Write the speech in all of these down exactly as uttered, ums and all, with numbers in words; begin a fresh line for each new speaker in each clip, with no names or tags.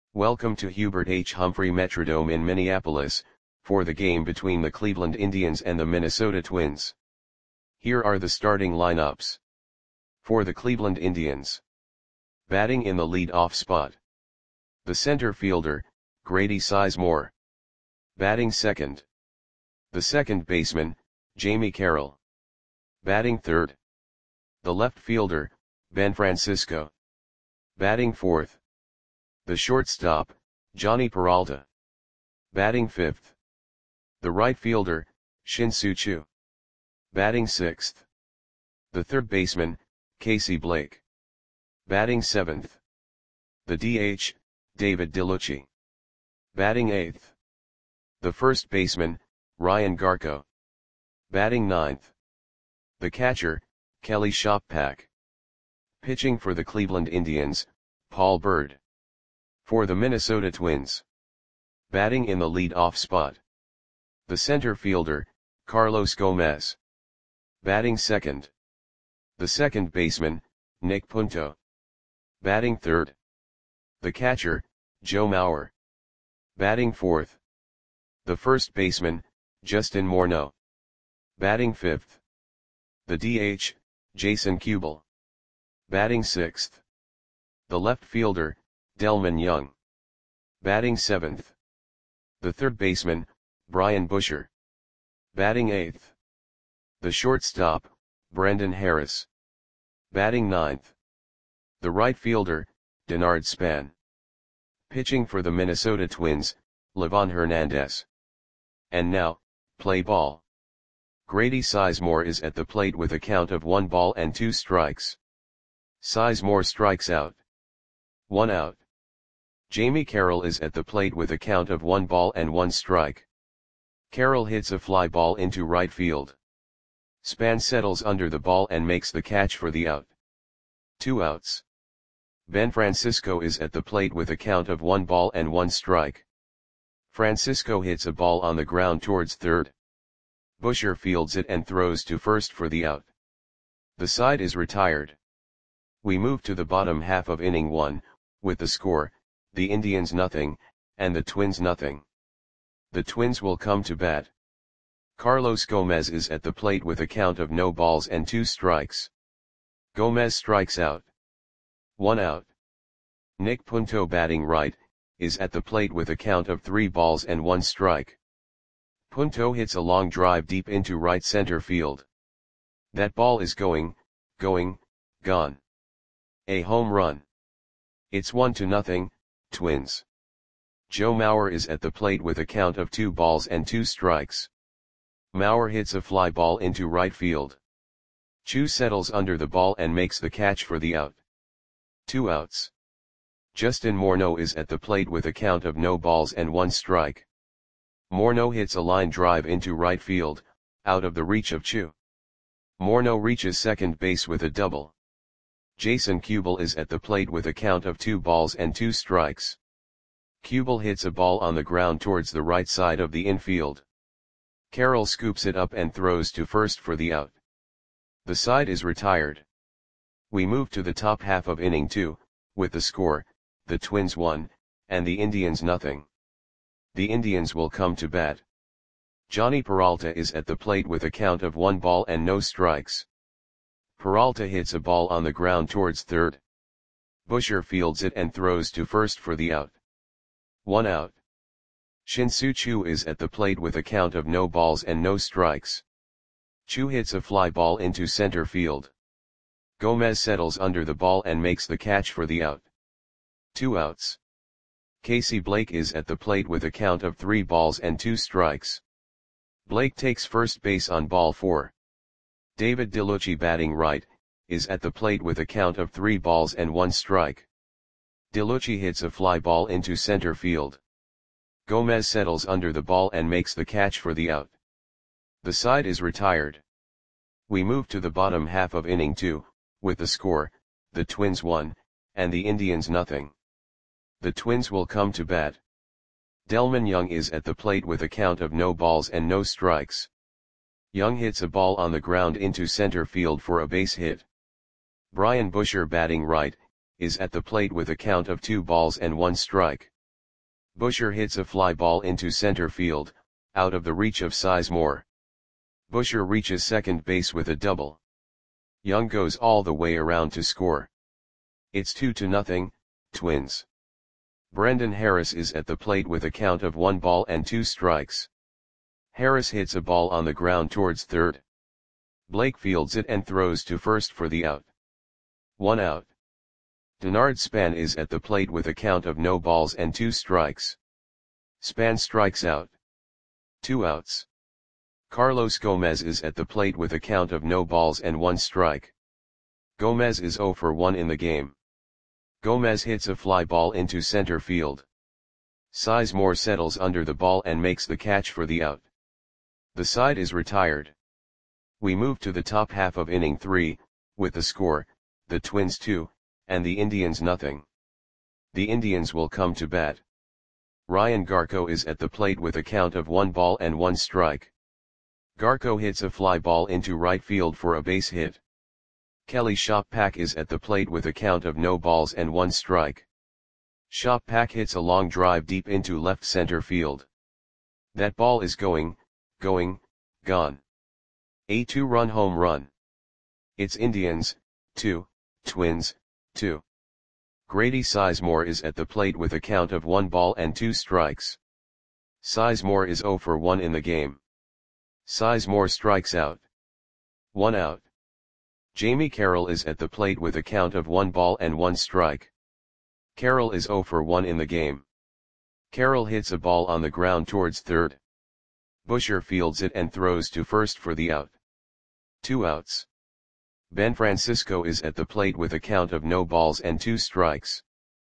Welcome to Hubert H. Humphrey Metrodome in Minneapolis, for the game between the Cleveland Indians and the Minnesota Twins. Here are the starting lineups. For the Cleveland Indians. Batting in the lead-off spot. The center fielder, Grady Sizemore. Batting second. The second baseman, Jamie Carroll. Batting third. The left fielder, Ben Francisco. Batting fourth. The shortstop, Jhonny Peralta. Batting fifth. The right fielder, Shin-Soo Choo. Batting sixth. The third baseman, Casey Blake. Batting seventh. The D H, David DeLucci. Batting eighth. The first baseman, Ryan Garko. Batting ninth. The catcher, Kelly Shoppak. Pitching for the Cleveland Indians, Paul Byrd. For the Minnesota Twins. Batting in the lead-off spot. The center fielder, Carlos Gomez. Batting second. The second baseman, Nick Punto. Batting third. The catcher, Joe Mauer. Batting fourth. The first baseman, Justin Morneau. Batting fifth. The D H, Jason Kubel. Batting sixth. The left fielder, Delmon Young. Batting seventh. The third baseman, Brian Busher. Batting eighth. The shortstop, Brendan Harris. Batting ninth. The right fielder, Denard Span. Pitching for the Minnesota Twins, Livan Hernandez. And now, play ball. Grady Sizemore is at the plate with a count of one ball and two strikes. Sizemore strikes out. One out. Jamie Carroll is at the plate with a count of one ball and one strike. Carroll hits a fly ball into right field. Span settles under the ball and makes the catch for the out. Two outs. Ben Francisco is at the plate with a count of one ball and one strike. Francisco hits a ball on the ground towards third. Busher fields it and throws to first for the out. The side is retired. We move to the bottom half of inning one, with the score, the Indians nothing, and the Twins nothing. The Twins will come to bat. Carlos Gomez is at the plate with a count of no balls and two strikes. Gomez strikes out. One out. Nick Punto batting right, is at the plate with a count of three balls and one strike. Punto hits a long drive deep into right center field. That ball is going, going, gone. A home run. It's one to nothing, Twins. Joe Mauer is at the plate with a count of two balls and two strikes. Mauer hits a fly ball into right field. Choo settles under the ball and makes the catch for the out. Two outs. Justin Morneau is at the plate with a count of no balls and one strike. Morneau hits a line drive into right field, out of the reach of Choo. Morneau reaches second base with a double. Jason Kubel is at the plate with a count of two balls and two strikes. Kubel hits a ball on the ground towards the right side of the infield. Carroll scoops it up and throws to first for the out. The side is retired. We move to the top half of inning two, with the score, the Twins one, and the Indians nothing. The Indians will come to bat. Jhonny Peralta is at the plate with a count of one ball and no strikes. Peralta hits a ball on the ground towards third. Busher fields it and throws to first for the out. One out. Shin-Soo Choo is at the plate with a count of no balls and no strikes. Choo hits a fly ball into center field. Gomez settles under the ball and makes the catch for the out. Two outs. Casey Blake is at the plate with a count of three balls and two strikes. Blake takes first base on ball four. David DeLucci batting right, is at the plate with a count of three balls and one strike. DeLucci hits a fly ball into center field. Gomez settles under the ball and makes the catch for the out. The side is retired. We move to the bottom half of inning two, with the score, the Twins one, and the Indians nothing. The Twins will come to bat. Delmon Young is at the plate with a count of no balls and no strikes. Young hits a ball on the ground into center field for a base hit. Brian Busher batting right, is at the plate with a count of two balls and one strike. Busher hits a fly ball into center field, out of the reach of Sizemore. Busher reaches second base with a double. Young goes all the way around to score. It's two to nothing, Twins. Brendan Harris is at the plate with a count of one ball and two strikes. Harris hits a ball on the ground towards third. Blake fields it and throws to first for the out. One out. Denard Span is at the plate with a count of no balls and two strikes. Span strikes out. Two outs. Carlos Gomez is at the plate with a count of no balls and one strike. Gomez is zero for one in the game. Gomez hits a fly ball into center field. Sizemore settles under the ball and makes the catch for the out. The side is retired. We move to the top half of inning three, with the score, the Twins two, and the Indians nothing. The Indians will come to bat. Ryan Garko is at the plate with a count of one ball and one strike. Garko hits a fly ball into right field for a base hit. Kelly Shoppak is at the plate with a count of no balls and one strike. Shoppak hits a long drive deep into left center field. That ball is going, going, gone. A two-run home run. It's Indians, two, Twins, two. Grady Sizemore is at the plate with a count of one ball and two strikes. Sizemore is zero for one in the game. Sizemore strikes out. One out. Jamie Carroll is at the plate with a count of one ball and one strike. Carroll is zero for one in the game. Carroll hits a ball on the ground towards third. Busher fields it and throws to first for the out. Two outs. Ben Francisco is at the plate with a count of no balls and two strikes.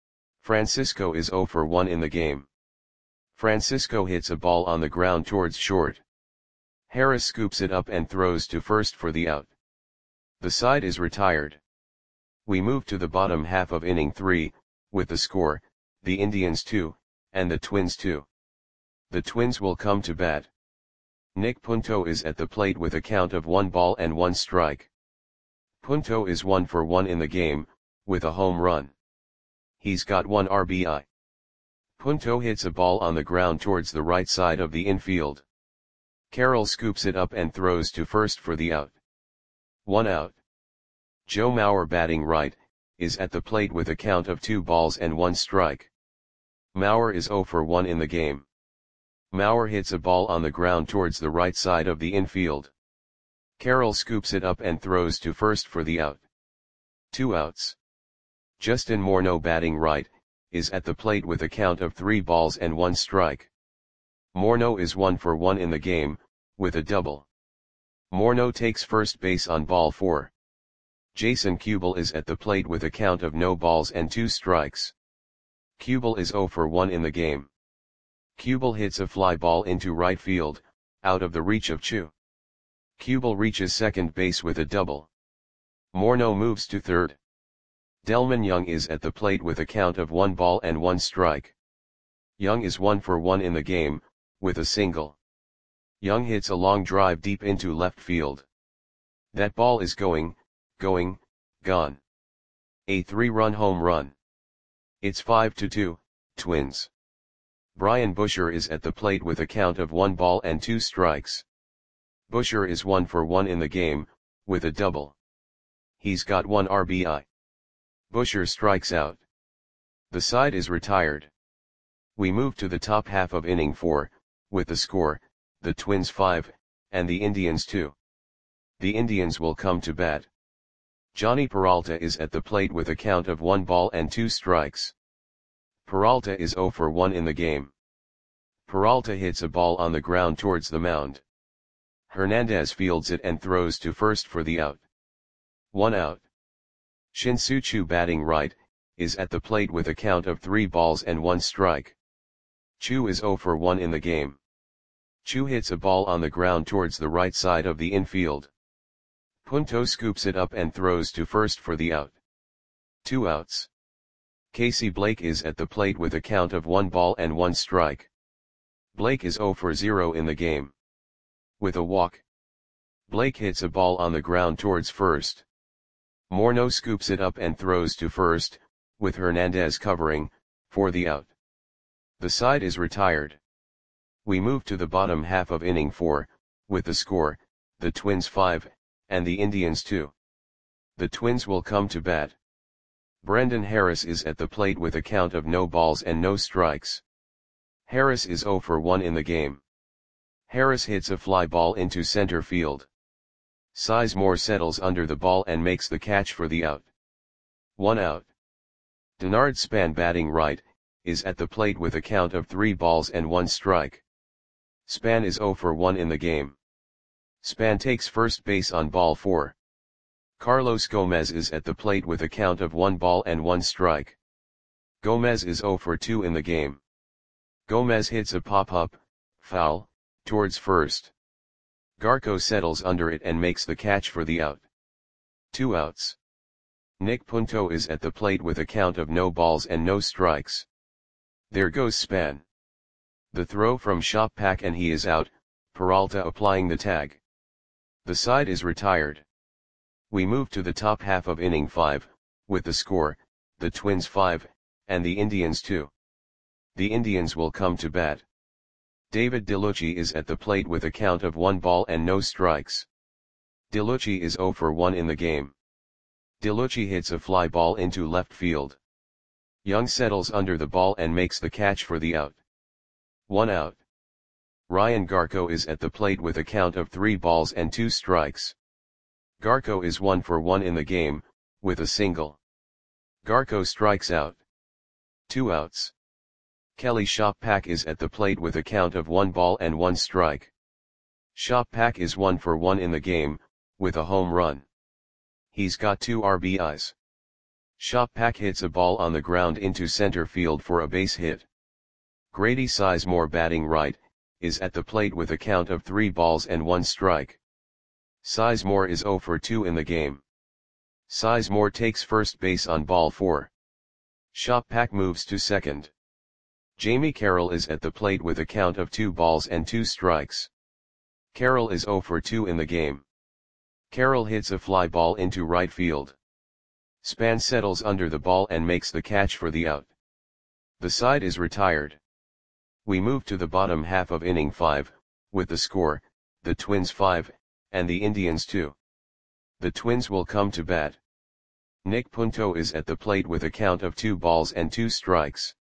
Francisco is zero for one in the game. Francisco hits a ball on the ground towards short. Harris scoops it up and throws to first for the out. The side is retired. We move to the bottom half of inning three, with the score, the Indians two, and the Twins two. The Twins will come to bat. Nick Punto is at the plate with a count of one ball and one strike. Punto is one for one in the game, with a home run. He's got one R B I. Punto hits a ball on the ground towards the right side of the infield. Carroll scoops it up and throws to first for the out. One out. Joe Mauer, batting right, is at the plate with a count of two balls and one strike. Mauer is zero for one in the game. Mauer hits a ball on the ground towards the right side of the infield. Carroll scoops it up and throws to first for the out. Two outs. Justin Morneau, batting right, is at the plate with a count of three balls and one strike. Morneau is one for one in the game, with a double. Morneau takes first base on ball four. Jason Kubel is at the plate with a count of no balls and two strikes. Kubel is zero for one in the game. Kubel hits a fly ball into right field, out of the reach of Chu. Kubel reaches second base with a double. Morneau moves to third. Delman Young is at the plate with a count of one ball and one strike. Young is one for one in the game, with a single. Young hits a long drive deep into left field. That ball is going, going, gone. A three-run home run. It's five to two, Twins. Brian Busher is at the plate with a count of one ball and two strikes. Busher is one for one in the game, with a double. He's got one R B I. Busher strikes out. The side is retired. We move to the top half of inning four, with the score, the Twins five, and the Indians two. The Indians will come to bat. Johnny Peralta is at the plate with a count of one ball and two strikes. Peralta is zero for one in the game. Peralta hits a ball on the ground towards the mound. Hernandez fields it and throws to first for the out. One out. Shin-Soo Choo, batting right, is at the plate with a count of three balls and one strike. Choo is zero for one in the game. Choo hits a ball on the ground towards the right side of the infield. Punto scoops it up and throws to first for the out. Two outs. Casey Blake is at the plate with a count of one ball and one strike. Blake is zero for zero in the game. With a walk. Blake hits a ball on the ground towards first. Morneau scoops it up and throws to first, with Hernandez covering, for the out. The side is retired. We move to the bottom half of inning four, with the score, the Twins five, and the Indians two. The Twins will come to bat. Brendan Harris is at the plate with a count of no balls and no strikes. Harris is oh for one in the game. Harris hits a fly ball into center field. Sizemore settles under the ball and makes the catch for the out. One out. Denard Span, batting right, is at the plate with a count of three balls and one strike. Span is oh for one in the game. Span takes first base on ball four. Carlos Gomez is at the plate with a count of one ball and one strike. Gomez is oh for two in the game. Gomez hits a pop-up, foul, towards first. Garco settles under it and makes the catch for the out. Two outs. Nick Punto is at the plate with a count of no balls and no strikes. There goes Span. The throw from Shopak and he is out, Peralta applying the tag. The side is retired. We move to the top half of inning five, with the score, the Twins five, and the Indians two. The Indians will come to bat. David DeLucci is at the plate with a count of one ball and no strikes. DeLucci is oh for one in the game. DeLucci hits a fly ball into left field. Young settles under the ball and makes the catch for the out. One out. Ryan Garco is at the plate with a count of three balls and two strikes. Garco is one for one in the game, with a single. Garco strikes out. Two outs. Kelly Shopak is at the plate with a count of one ball and one strike. Shopak is one for one in the game, with a home run. He's got two R B Is. Shopak hits a ball on the ground into center field for a base hit. Grady Sizemore, batting right, is at the plate with a count of three balls and one strike. Sizemore is oh for two in the game. Sizemore takes first base on ball four. Shopak moves to second. Jamie Carroll is at the plate with a count of two balls and two strikes. Carroll is oh for two in the game. Carroll hits a fly ball into right field. Span settles under the ball and makes the catch for the out. The side is retired. We move to the bottom half of inning five, with the score, the Twins five, and the Indians two. The Twins will come to bat. Nick Punto is at the plate with a count of two balls and two strikes.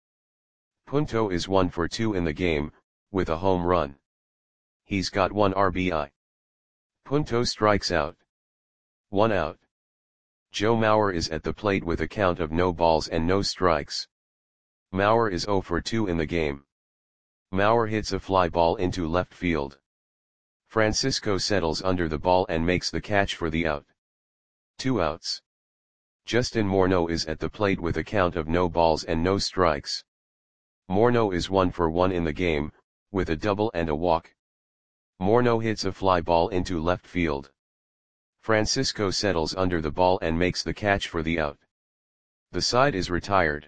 Punto is one for two in the game, with a home run. He's got one R B I. Punto strikes out. One out. Joe Mauer is at the plate with a count of no balls and no strikes. Mauer is oh for two in the game. Mauer hits a fly ball into left field. Francisco settles under the ball and makes the catch for the out. Two outs. Justin Morneau is at the plate with a count of no balls and no strikes. Morneau is one for one in the game, with a double and a walk. Morneau hits a fly ball into left field. Francisco settles under the ball and makes the catch for the out. The side is retired.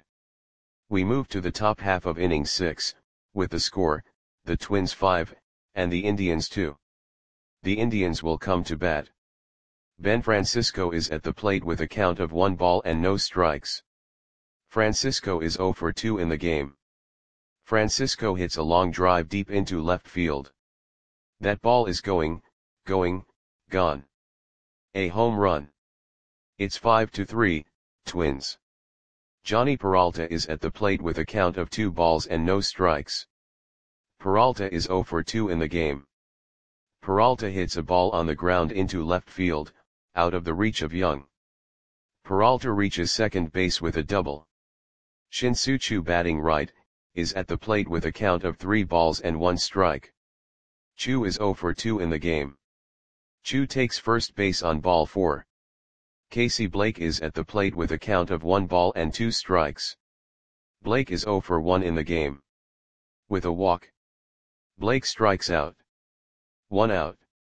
We move to the top half of inning six, with the score, the Twins five, and the Indians two. The Indians will come to bat. Ben Francisco is at the plate with a count of one ball and no strikes. Francisco is oh for two in the game. Francisco hits a long drive deep into left field. That ball is going, going, gone. A home run. It's five to three, Twins. Johnny Peralta is at the plate with a count of two balls and no strikes. Peralta is oh for two in the game. Peralta hits a ball on the ground into left field, out of the reach of Young. Peralta reaches second base with a double. Shin-Soo Choo, batting right, is at the plate with a count of three balls and one strike. Choo is oh for two in the game. Choo takes first base on ball four. Casey Blake is at the plate with a count of one ball and two strikes. Blake is oh for one in the game. With a walk. Blake strikes out. One out.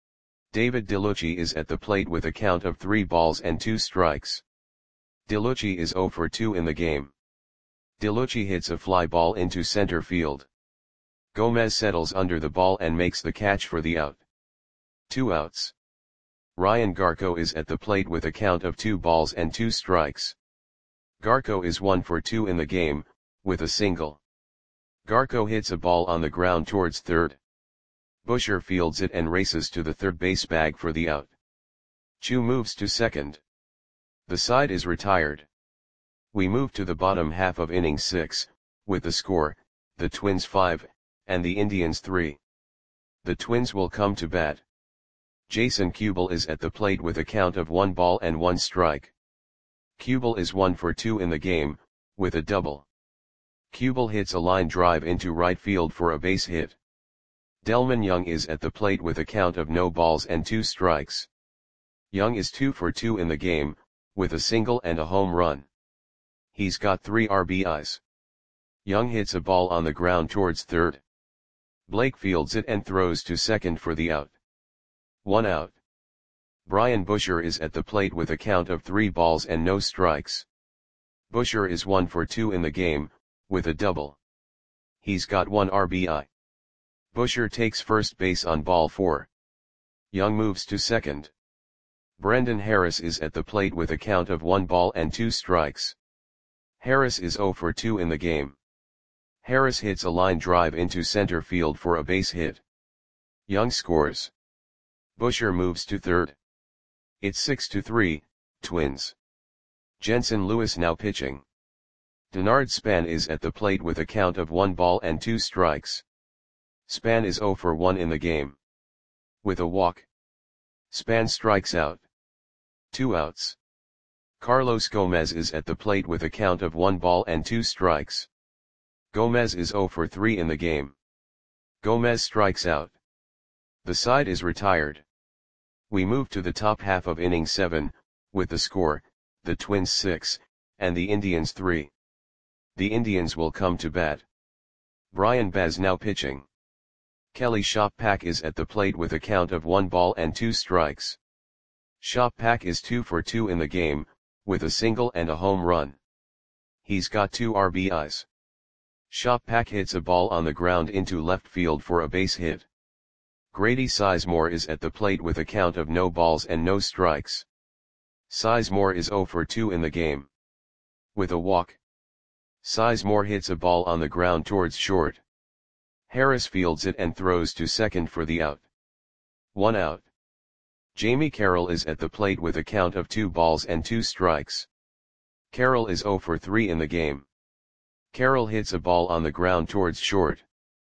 David DeLucci is at the plate with a count of three balls and two strikes. DeLucci is oh for two in the game. DeLucci hits a fly ball into center field. Gomez settles under the ball and makes the catch for the out. Two outs. Ryan Garco is at the plate with a count of two balls and two strikes. Garco is one for two in the game, with a single. Garko hits a ball on the ground towards third. Busher fields it and races to the third base bag for the out. Chu moves to second. The side is retired. We move to the bottom half of inning six, with the score, the Twins five, and the Indians three. The Twins will come to bat. Jason Kubel is at the plate with a count of one ball and one strike. Kubel is one for two in the game, with a double. Kubel hits a line drive into right field for a base hit. Delmon Young is at the plate with a count of no balls and two strikes. Young is two for two in the game, with a single and a home run. He's got three R B Is. Young hits a ball on the ground towards third. Blake fields it and throws to second for the out. One out. Brian Busher is at the plate with a count of three balls and no strikes. Busher is one for two in the game, with a double. He's got one R B I. Busher takes first base on ball four. Young moves to second. Brendan Harris is at the plate with a count of one ball and two strikes. Harris is zero for two in the game. Harris hits a line drive into center field for a base hit. Young scores. Busher moves to third. It's six to three, Twins. Jensen Lewis now pitching. Denard Span is at the plate with a count of one ball and two strikes. Span is zero for one in the game. With a walk. Span strikes out. Two outs. Carlos Gomez is at the plate with a count of one ball and two strikes. Gomez is zero for three in the game. Gomez strikes out. The side is retired. We move to the top half of inning seven, with the score, the Twins six, and the Indians three. The Indians will come to bat. Brian Baz now pitching. Kelly Shoppak is at the plate with a count of one ball and two strikes. Shoppak is two for two in the game, with a single and a home run. He's got two R B Is. Shoppak hits a ball on the ground into left field for a base hit. Grady Sizemore is at the plate with a count of no balls and no strikes. Sizemore is zero for two in the game. With a walk. Sizemore hits a ball on the ground towards short. Harris fields it and throws to second for the out. One out. Jamie Carroll is at the plate with a count of two balls and two strikes. Carroll is zero for three in the game. Carroll hits a ball on the ground towards short.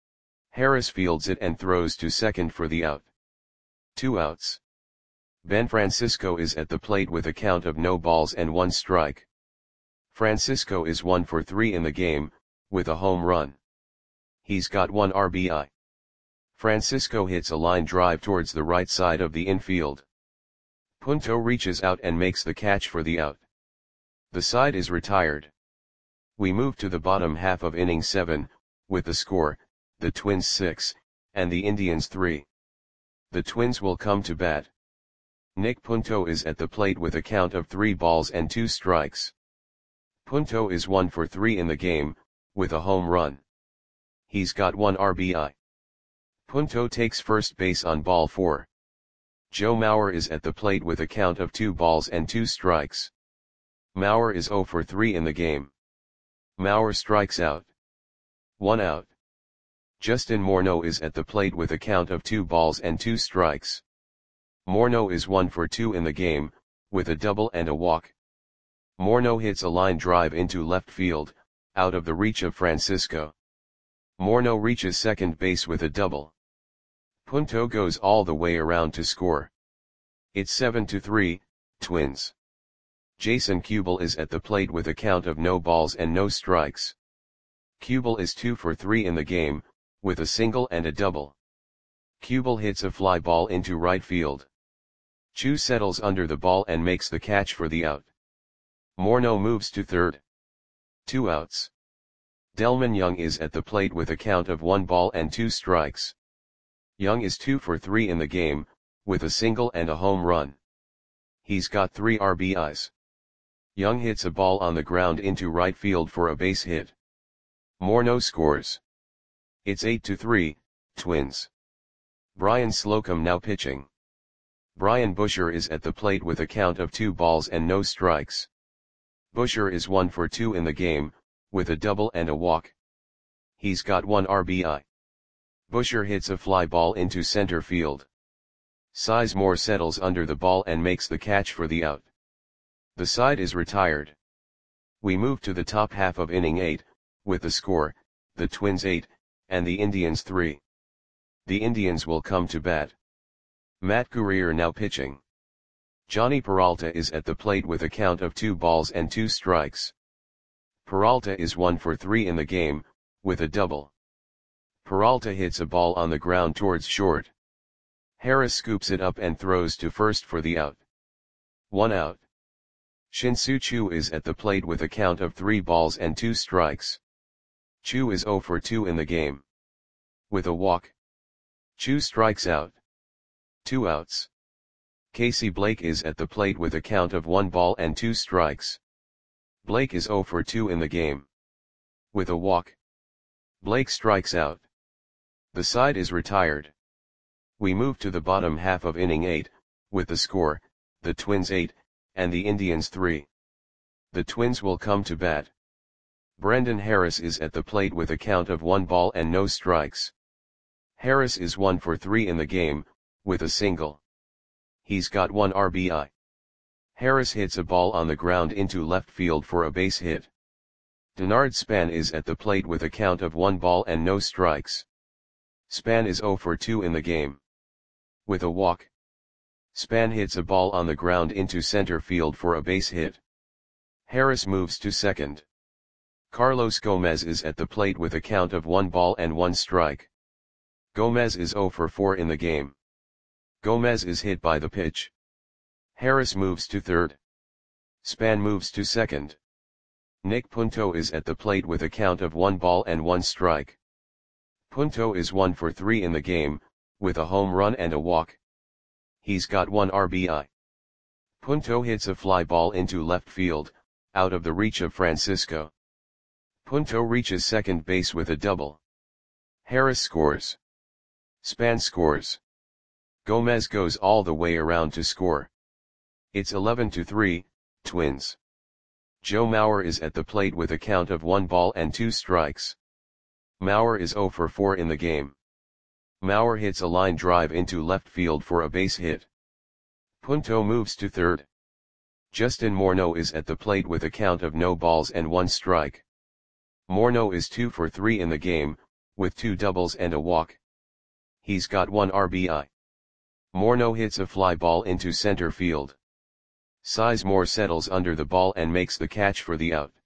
Harris fields it and throws to second for the out. Two outs. Ben Francisco is at the plate with a count of no balls and one strike. Francisco is one for three in the game, with a home run. He's got one R B I. Francisco hits a line drive towards the right side of the infield. Punto reaches out and makes the catch for the out. The side is retired. We move to the bottom half of inning seven, with the score, the Twins six, and the Indians three. The Twins will come to bat. Nick Punto is at the plate with a count of three balls and two strikes. Punto is one for three in the game, with a home run. He's got one R B I. Punto takes first base on ball four. Joe Mauer is at the plate with a count of two balls and two strikes. Mauer is zero for three in the game. Mauer strikes out. One out. Justin Morneau is at the plate with a count of two balls and two strikes. Morneau is one for two in the game, with a double and a walk. Morneau hits a line drive into left field, out of the reach of Francisco. Morneau reaches second base with a double. Punto goes all the way around to score. It's seven to three, Twins. Jason Kubel is at the plate with a count of no balls and no strikes. Kubel is two for three in the game, with a single and a double. Kubel hits a fly ball into right field. Chu settles under the ball and makes the catch for the out. Morneau moves to third. Two outs. Delmon Young is at the plate with a count of one ball and two strikes. Young is two for three in the game, with a single and a home run. He's got three R B Is. Young hits a ball on the ground into right field for a base hit. Morneau scores. It's eight to three, Twins. Brian Slocum now pitching. Brian Busher is at the plate with a count of two balls and no strikes. Busher is one for two in the game, with a double and a walk. He's got one R B I. Busher hits a fly ball into center field. Sizemore settles under the ball and makes the catch for the out. The side is retired. We move to the top half of inning eight, with the score, the Twins eight, and the Indians three. The Indians will come to bat. Matt Guerrier now pitching. Johnny Peralta is at the plate with a count of two balls and two strikes. Peralta is one for three in the game, with a double. Peralta hits a ball on the ground towards short. Harris scoops it up and throws to first for the out. One out. Shin-Soo Choo is at the plate with a count of three balls and two strikes. Choo is zero for two in the game. With a walk. Choo strikes out. Two outs. Casey Blake is at the plate with a count of one ball and two strikes. Blake is zero for two in the game. With a walk. Blake strikes out. The side is retired. We move to the bottom half of inning eight, with the score, the Twins eight, and the Indians three. The Twins will come to bat. Brendan Harris is at the plate with a count of one ball and no strikes. Harris is one for three in the game, with a single. He's got one R B I. Harris hits a ball on the ground into left field for a base hit. Denard Span is at the plate with a count of one ball and no strikes. Span is zero for two in the game. With a walk. Span hits a ball on the ground into center field for a base hit. Harris moves to second. Carlos Gomez is at the plate with a count of one ball and one strike. Gomez is zero for four in the game. Gomez is hit by the pitch. Harris moves to third. Span moves to second. Nick Punto is at the plate with a count of one ball and one strike. Punto is one for three in the game, with a home run and a walk. He's got one R B I. Punto hits a fly ball into left field, out of the reach of Francisco. Punto reaches second base with a double. Harris scores. Span scores. Gomez goes all the way around to score. It's eleven to three, Twins. Joe Mauer is at the plate with a count of one ball and two strikes. Mauer is zero for four in the game. Mauer hits a line drive into left field for a base hit. Punto moves to third. Justin Morneau is at the plate with a count of no balls and one strike. Morneau is two for three in the game, with two doubles and a walk. He's got one R B I. Morneau hits a fly ball into center field. Sizemore settles under the ball and makes the catch for the out.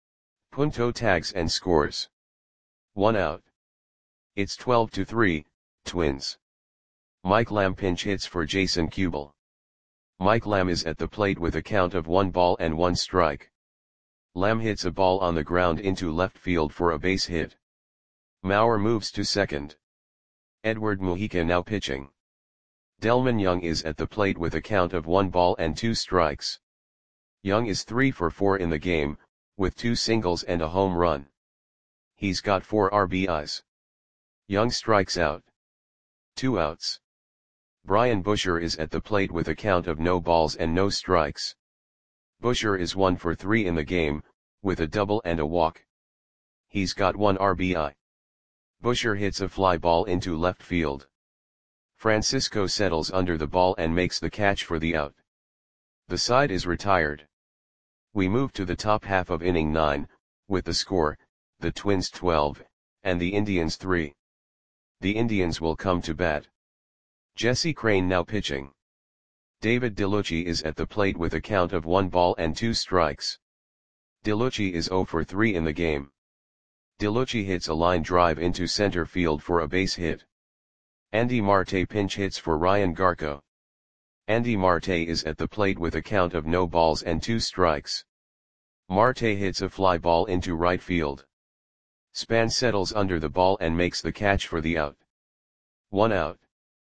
Punto tags and scores. One out. It's twelve to three, Twins. Mike Lamb pinch hits for Jason Kubel. Mike Lamb is at the plate with a count of one ball and one strike. Lamb hits a ball on the ground into left field for a base hit. Mauer moves to second. Edward Mujica now pitching. Delman Young is at the plate with a count of one ball and two strikes. Young is three for four in the game, with two singles and a home run. He's got four R B Is. Young strikes out. Two outs. Brian Busher is at the plate with a count of no balls and no strikes. Busher is one for three in the game, with a double and a walk. He's got one R B I. Busher hits a fly ball into left field. Francisco settles under the ball and makes the catch for the out. The side is retired. We move to the top half of inning nine, with the score, the Twins twelve, and the Indians three. The Indians will come to bat. Jesse Crane now pitching. David DeLucci is at the plate with a count of one ball and two strikes. DeLucci is zero for three in the game. DeLucci hits a line drive into center field for a base hit. Andy Marte pinch hits for Ryan Garco. Andy Marte is at the plate with a count of no balls and two strikes. Marte hits a fly ball into right field. Span settles under the ball and makes the catch for the out. One out.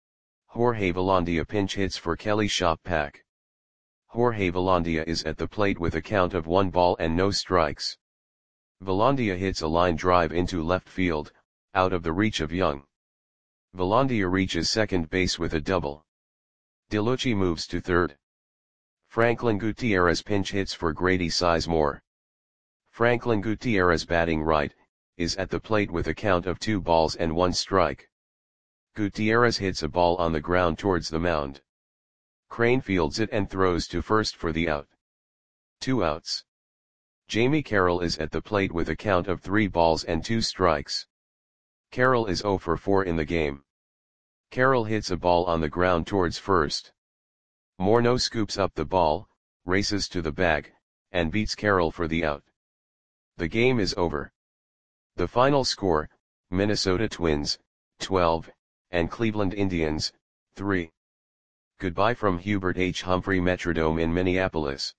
Jorge Velandia pinch hits for Kelly Shoppack. Jorge Velandia is at the plate with a count of one ball and no strikes. Velandia hits a line drive into left field, out of the reach of Young. Velandia reaches second base with a double. DeLucci moves to third. Franklin Gutierrez pinch hits for Grady Sizemore. Franklin Gutierrez batting right, is at the plate with a count of two balls and one strike. Gutierrez hits a ball on the ground towards the mound. Crane fields it and throws to first for the out. Two outs. Jamie Carroll is at the plate with a count of three balls and two strikes. Carroll is zero for four in the game. Carroll hits a ball on the ground towards first. Morneau scoops up the ball, races to the bag, and beats Carroll for the out. The game is over. The final score, Minnesota Twins, twelve, and Cleveland Indians, three. Goodbye from Hubert H. Humphrey Metrodome in Minneapolis.